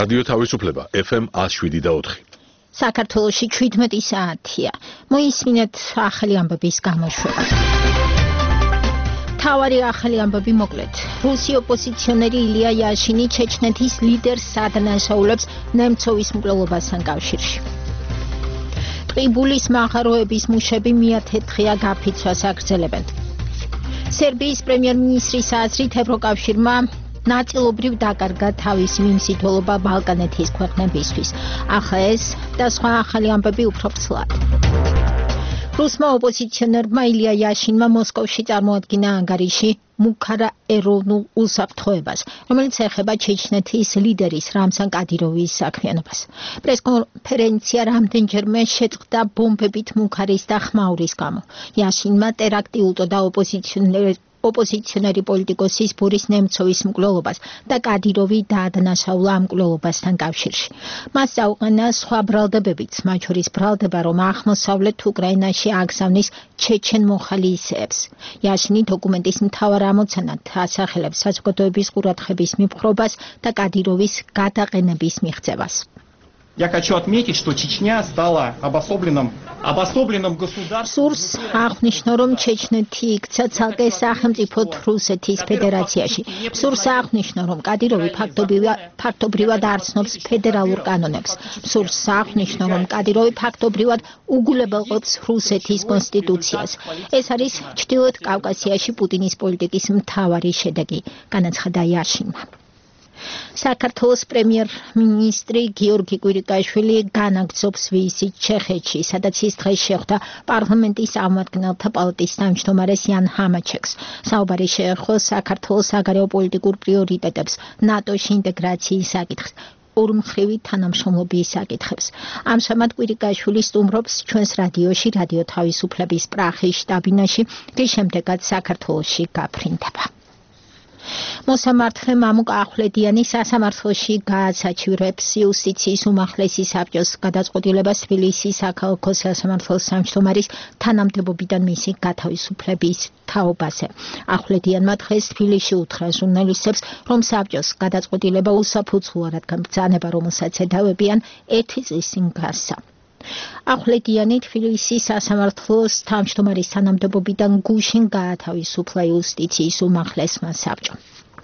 რადიო თავისუფლება FM 107.4. საქართველოში 17 საათია. მოისმინეთ ახალი ამბების გამოშვება. თავარი ახალი ამბები მოკლედ. რუსი ოპოზიციონერი ილია იაშინი ჩეჩნეთის ლიდერს ადანაშაულებს ნემცოვის მკვლელობასთან კავშირში. ტყიბულის მაღაროების მუშები მიათეთხია გაფიცვას აგრძელებენ. სერბიის პრემიერ-მინისტრის აზრით ევროკავშირმა ნაწილობრივ დაკარგა თავისი მიმსიდველობა ბალკანეთის ქვეყნებისთვის. ახლა ეს და სხვა ახალი ამბები უფრო ცლად. რუსმა ოპოზიციონერმა ილია იაშინმა მოსკოვში წარმოადგინა ანგარიში მუქარა ეროვნულ უსაფრთხოებას, რომელიც ეხება ჩეჩნეთის ლიდერის რამზან კადიროვის საქმიანობას. პრესკონფერენცია რამდენჯერმე შეწყდა ბომბებით მუქარის და ხმაურის გამო. იაშინმა ტერაქტი უწოდა ოპოზიციონერი პოლიტიკოსის ბორის ნემცოვის მკვლელობას და კადიროვი დაადანაშაულა ამ მკვლელობასთან კავშირში. მას წაუყენა სხვა ბრალდებებიც, მათ შორის ბრალდება, რომ აღმოსავლეთ უკრაინაში აგზავნის ჩეჩენ მოხალისეებს. იაშინი დოკუმენტის მთავარ ამოცანად ასახელებს საზოგადოების ყურადღების მიპყრობას და კადიროვის გადაყენების მიღწევას. Я хочу отметить, что Чечня стала обособленным государством. Სურს აღნიშნო, რომ ჩეჩნეთი იქცა ცალკე სახელმწიფოდ რუსეთის ფედერაციაში. სურს აღნიშნო, რომ კადიროვი ფაქტობრივად არ ცნობს ფედერალურ კანონებს. სურს აღნიშნო, რომ კადიროვი ფაქტობრივად უგულებელყოფს რუსეთის კონსტიტუციას. ეს არის ჩრდილოეთ კავკასიაში პუტინის პოლიტიკის მთავარი შედეგი, განაცხადა იაშინმა. საქართველოს პრემიერ-მინისტრი გიორგი კვირიკაშვილი განაგრძობს ვიზიტს ჩეხეთში, სადაც ის დღეს შეხვდა პარლამენტის წარმომადგენელთა პალატის თავმჯდომარეს იან ჰამაჩეკს. საუბარი შეეხო საქართველოს საგარეო პოლიტიკურ პრიორიტეტებს, ნატოში ინტეგრაციის საკითხს, ორმხრივი თანამშრომლობის საკითხებს. ამჟამად კვირიკაშვილი სტუმრობს ჩვენს რადიოში, რადიო თავისუფლების პრაღის შტაბ-ბინაში, რის შემდეგაც საქართველოში გაფრინდება. მოსამართლე მამუკა ახვლედიანი სასამართლოში გააცაჩივრებს იუსტიციის უმაღლესი საბჭოს გადაწყვეტილებას თბილისის საქალაქო სასამართლოს თავმჯდომარის თანამდებობიდან მისი გათავისუფლების თაობაზე. ახვლედიანმა დღეს თბილისში უთხრა ჟურნალისტებს, რომ საბჭოს გადაწყვეტილება უსაფუძვლოა, რადგან ბრძანება, რომელსაც ედავებიან, 1 წლის წინ გასცა. ახვლედიანი თბილისის სასამართლოს თავმჯდომარის თანამდებობიდან გუშინ გაათავისუფლა იუსტიციის უმაღლესმა საბჭომ.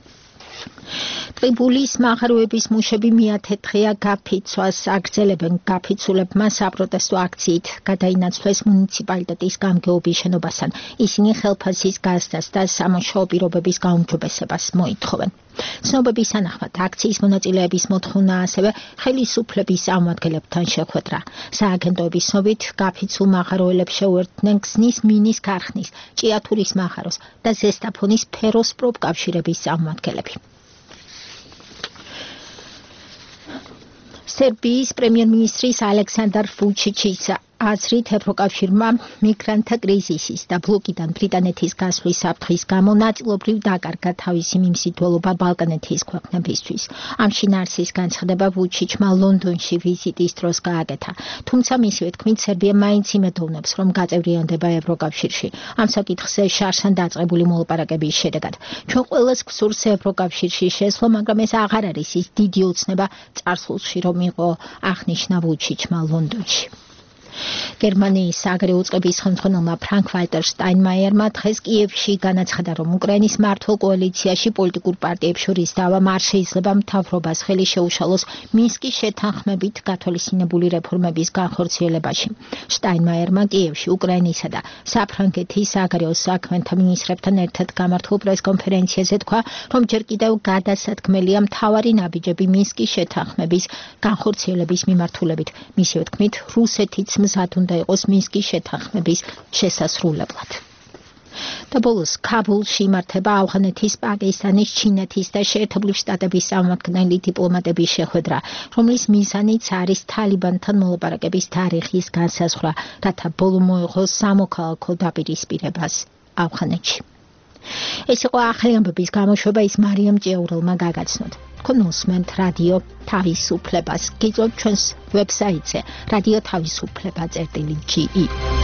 ტყიბულის მაღაროების მუშები მიათეთხია გაფიცვას აგრძელებენ. გაფიცულებმა საპროტესტო აქციით გადაინაცვლეს მუნიციპალიტეტის გამგეობის შენობასთან. ისინი ხელფასის გაზრდას და სამუშაო პირობების გაუმჯობესებას მოითხოვენ. ცნობების თანახმად აქციის მონაწილეების მოთხოვნა ასევე ხელისუფლების წარმომადგენლებთან შეხვედრა. სააგენტოების ცნობით გაფიცულ მაღაროელებს შეუერთდნენ ქსნის მინის ქარხნის, ჭიათურის მაღაროს და ზესტაფონის ფეროს პროფკავშირების წარმომადგენლები. სერბიის პრემიერ-მინისტრის ალექსანდარ ვუჩიჩის აზრით ევროკავშირმა მიგრანტთა კრიზისის და ბლოკიდან ბრიტანეთის გასვლის საფრთხის გამო ნაწილობრივ დაკარგა თავისი მიმსიდველობა ბალკანეთის ქვეყნებისთვის. ამ შინაარსის განცხადება ვუჩიჩმა ლონდონში ვიზიტის დროს გააკეთა. თუმცა მისივე თქმით, სერბია მაინც იმედოვნებს, რომ გაწევრიანდება ევროკავშირში. ამ საკითხზე შარშან დაწყებული მოლაპარაკების შედეგად. ჩვენ ყველას გვსურს ევროკავშირში შესვლა, მაგრამ ეს აღარ არის ის დიდი ოცნება წარსულში, რომ იყო, აღნიშნა ვუჩიჩმა ლონდონში. გერმანიის საგარეო წყების ხელმძღვანელმა ფრანკ-ვალტერ შტაინმაიერმა დღეს კიევში განაცხადა, რომ უკრაინის მართლ კოალიციაში პოლიტიკურ პარტიებს შორის დავა არ შეიძლება მთავრობას ხელი შეუშალოს მინსკის შეთანხმებით გათვალისწინებული რეფორმების განხორციელებაში. შტაინმაიერმა კიევში უკრაინისა და საფრანგეთის საგარეო საქმეთა მინისტრებთან ერთად გამართულ პრესკონფერენციაზე თქვა, რომ ჯერ კიდევ გადასათქმელია მთავარი ნაბიჯები მინსკის შეთანხმების განხორციელების მიმართულებით. მისივე თქმით, რუსეთიც მზად უნდა იყოს მინსკის შეთანხმების შესასრულებლად. და ბოლოს ქაბულში იმართება ავღანეთის, პაკისტანის, ჩინეთის და შეერთებული შტატების წარმომადგენელი დიპლომატების შეხვედრა, რომლის მიზანიც არის თალიბანთან მოლაპარაკების თარიღის განსაზღვრა, რათა ბოლო მოეღოს სამოქალაქო დაპირისპირებას ავღანეთში. ეს იყო ახალი ამბების გამოშვება, ის მარიამ ჭიაურელმა გაგაცნოთ. თქვენ უსმენთ რადიო თავისუფლებას. გიწევთ ჩვენს ვებსაიტზე radio-tavisupleba.ge